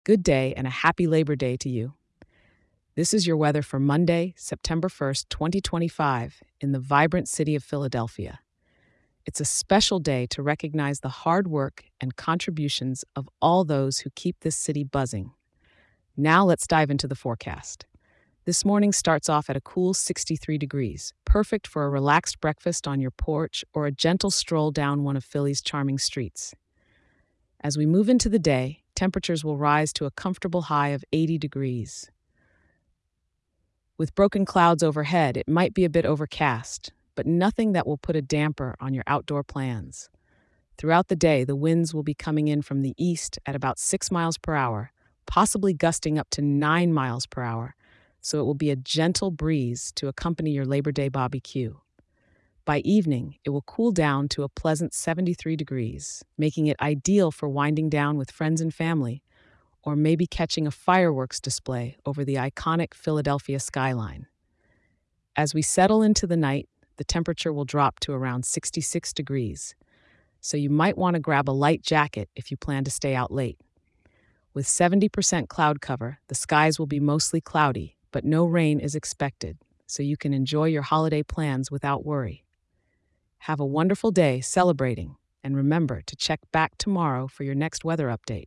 Good day and a happy Labor Day to you. This is your weather for Monday, September 1st, 2025, in the vibrant city of Philadelphia. It's a special day to recognize the hard work and contributions of all those who keep this city buzzing. Now let's dive into the forecast. This morning starts off at a cool 63 degrees, perfect for a relaxed breakfast on your porch or a gentle stroll down one of Philly's charming streets. As we move into the day, temperatures will rise to a comfortable high of 80 degrees. With broken clouds overhead, it might be a bit overcast, but nothing that will put a damper on your outdoor plans. Throughout the day, the winds will be coming in from the east at about 6 miles per hour, possibly gusting up to 9 miles per hour, so it will be a gentle breeze to accompany your Labor Day barbecue. By evening, it will cool down to a pleasant 73 degrees, making it ideal for winding down with friends and family, or maybe catching a fireworks display over the iconic Philadelphia skyline. As we settle into the night, the temperature will drop to around 66 degrees, so you might want to grab a light jacket if you plan to stay out late. With 70% cloud cover, the skies will be mostly cloudy, but no rain is expected, so you can enjoy your holiday plans without worry. Have a wonderful day celebrating, and remember to check back tomorrow for your next weather update.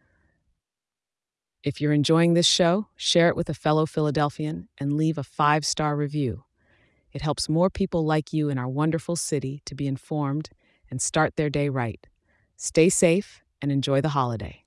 If you're enjoying this show, share it with a fellow Philadelphian and leave a 5-star review. It helps more people like you in our wonderful city to be informed and start their day right. Stay safe and enjoy the holiday.